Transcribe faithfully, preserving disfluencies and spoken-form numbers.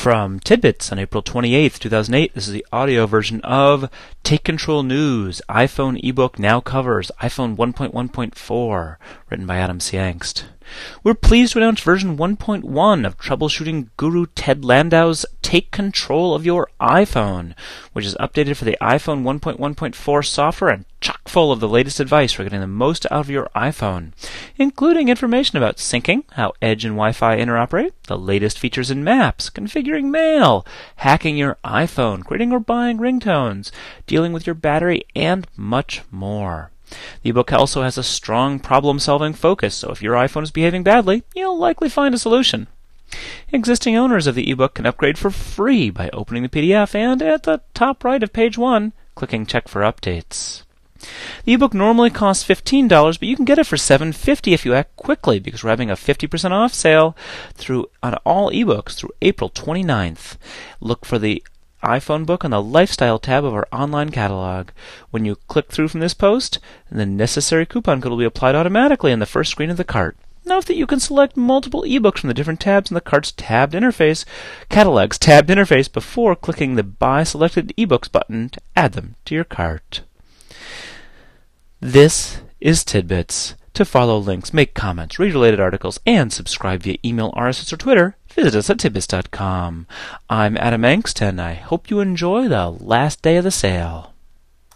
From Tidbits on April twenty-eighth, two thousand eight, this is the audio version of Take Control News, iPhone ebook now covers iPhone one point one point four, written by Adam C. Angst. We're pleased to announce version one point one of troubleshooting guru Ted Landau's Take Control of Your iPhone, which is updated for the iPhone one point one point four software and chock full of the latest advice for getting the most out of your iPhone, including information about syncing, how Edge and Wi-Fi interoperate, the latest features in Maps, configuring Mail, hacking your iPhone, creating or buying ringtones, dealing with your battery, and much more. The ebook also has a strong problem-solving focus, so if your iPhone is behaving badly, you'll likely find a solution. Existing owners of the ebook can upgrade for free by opening the P D F and, at the top right of page one, clicking Check for Updates. The ebook normally costs fifteen dollars, but you can get it for seven dollars and fifty cents if you act quickly, because we're having a fifty percent off sale through on all ebooks through April twenty-ninth. Look for the iPhone book on the Lifestyle tab of our online catalog. When you click through from this post, the necessary coupon code will be applied automatically on the first screen of the cart. Note that you can select multiple ebooks from the different tabs in the cart's tabbed interface, catalog's tabbed interface, before clicking the Buy Selected eBooks button to add them to your cart. This is Tidbits. To follow links, make comments, read related articles, and subscribe via email, R S S, or Twitter, visit us at tidbits dot com. I'm Adam Angst, and I hope you enjoy the last day of the sale.